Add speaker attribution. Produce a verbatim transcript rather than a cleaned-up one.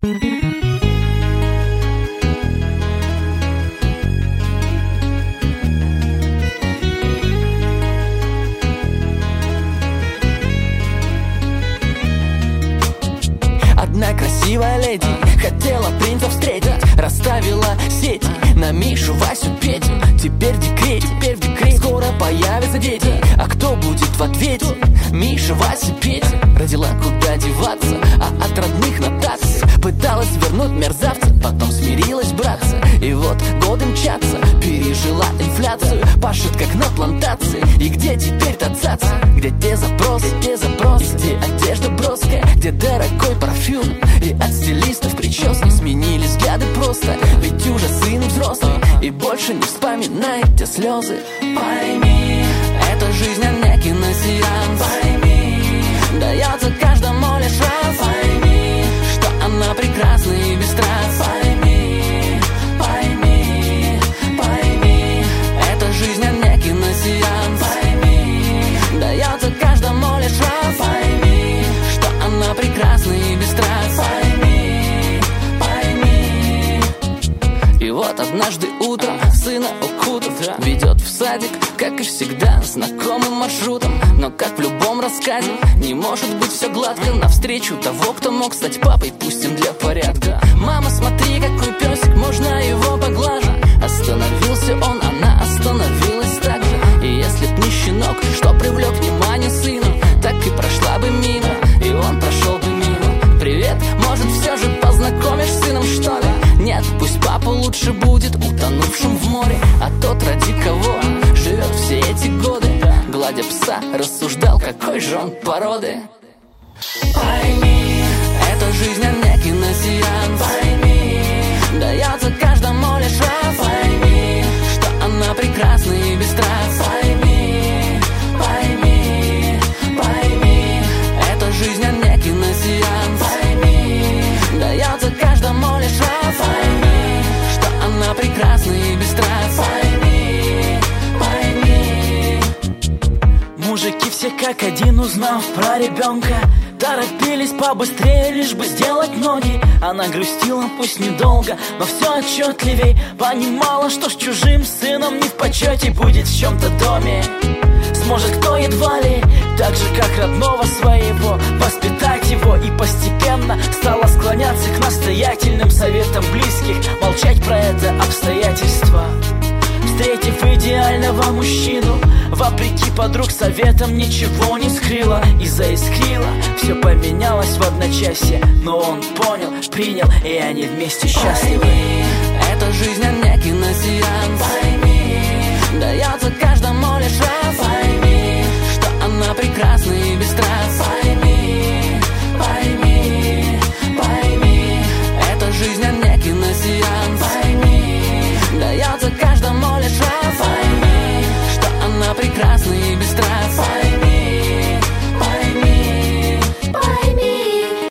Speaker 1: Одна красивая леди хотела принца встретить, расставила сети на Мишу, Васю, Петю. Теперь в декрете, теперь в декрете, скоро появятся дети. А кто будет в ответе? Миша, Вася, Петя. Родила, куда деваться, а от родных нотаций пыталась вернуть мерзавца, потом смирилась, братца. И вот годы мчатся, пережила инфляцию, пашет как на плантации. И где теперь тацаться? Где те запросы, где те запросы? И где одежда броская, где дорогой парфюм? И от стилистов прически сменили взгляды просто. Ведь уже сын взрослый и больше не вспоминает те слезы. Пойми, это жизнь, а не киносеанс. Пойми, дается каждому лишь раз. Пойми, что она прекрасна и бесстрастна. Пойми, пойми, пойми, это жизнь, а не киносеанс. Пойми, дается каждому лишь раз. Пойми, что она прекрасна и бесстрастна. Пойми, пойми. И вот однажды утром сына укутав ведет в садик, как и всегда, знакомым маршрутом. Но как в любом рассказе, не может быть все гладко. Навстречу того, кто мог стать папой, пустим для порядка. Мама, смотри, какой песик, можно его поглажу. Остановился он, она остановилась так же. И если б не щенок, что привлек внимание сына, так и прошла бы мимо, и он прошел бы мимо. Привет, может все же познакомишь с сыном, что ли? Нет, пусть папа лучше будет утонувшим в море. А тот, ради кого живет все эти годы, гладя пса, рассуждал, какой же он породы. Пойми, это жизнь, а не киносеанс. Пойми, дается каждому лишь раз. Пойми, что она прекрасна и бесстрастна. Пойми, пойми, пойми, это жизнь, а не киносеанс. Пойми, дается каждому лишь раз. Пойми, что она прекрасна и бесстрастна. Пойми, пойми.
Speaker 2: Мужики все как один, узнав про ребенка, торопились побыстрее, лишь бы сделать ноги. Она грустила, пусть недолго, но все отчетливей понимала, что с чужим сыном не в почете будет в чем-то доме. Сможет кто едва ли, так же как родного своего, воспитать его. И постепенно стала склоняться к настоятельным советам близких, молчать про это обстоятельство. Встретив идеального мужчину, вопреки подруг советам ничего не скрыла. И заискрила, все поменялось в одночасье. Но он понял, принял, и они вместе счастливы.
Speaker 1: Пойми, это жизнь, а не киносеанс. Пойми, дается